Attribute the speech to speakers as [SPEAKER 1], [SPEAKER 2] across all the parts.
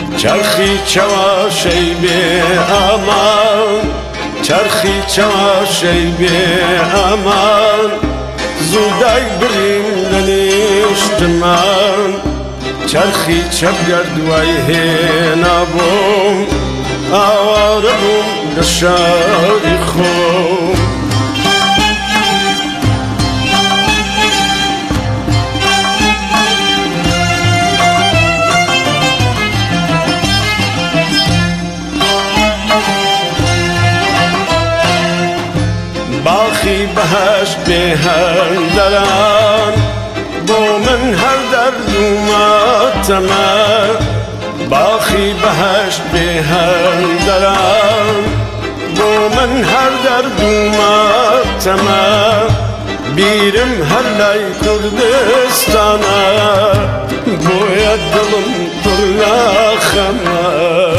[SPEAKER 1] چرخی چواشی بی امان چرخی چواشی بی امان زودای بریم دنیشتمان چرخی چبگردوی هینا بوم آواره بوم دشاری خوم باخی بهشت به هندران بو من هر درد ماتمه باخی بهشت به هندران بو من هر درد ماتمه بیرم هر لای کردستانه بویا دلم پر خمه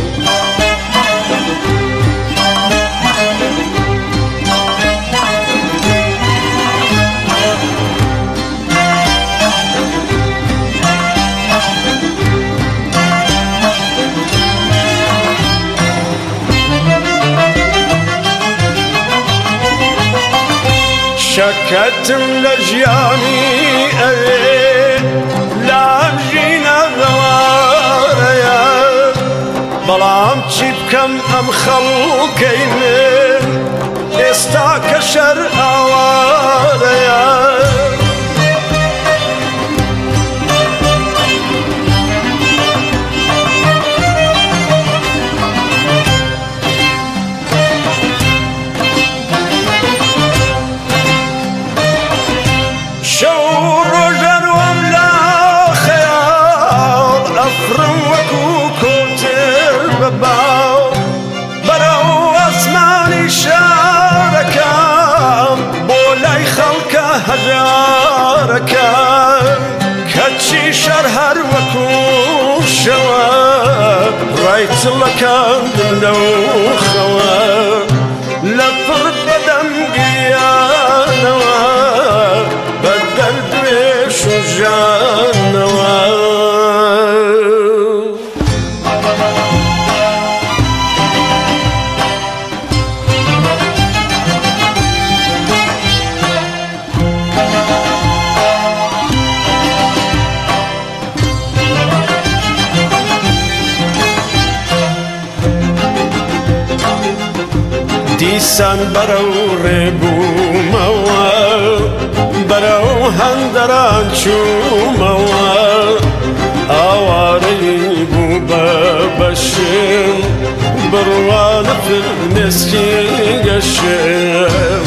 [SPEAKER 1] شکتم لجیانی اوی لاجینا غواریا بلام چی بکم ام خلقی من استا کشر آواریا برو اسمانی شارکم بولای خلق هجارکم کچی شر هر وکو شوا رایت لکم دلو خوا لپر بدم گیانوا بدل دویش و جانوا دیسان برو ریبوموا برو هندران چوموا آواری بو ببشم بروان فرمسکی گشم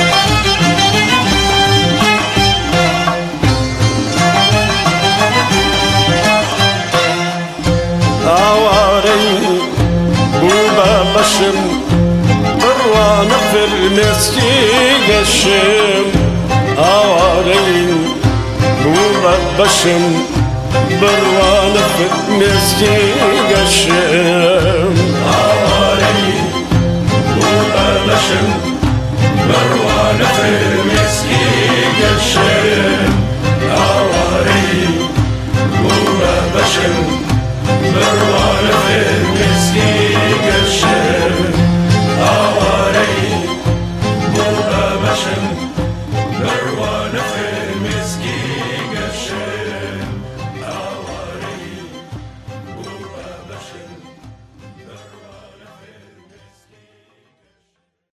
[SPEAKER 1] آواری بو ببشم بروان فرمسکی گشم آواری بو ببشم بروان فرمسکی گشم آواری بو ببشم بروان فرمسکی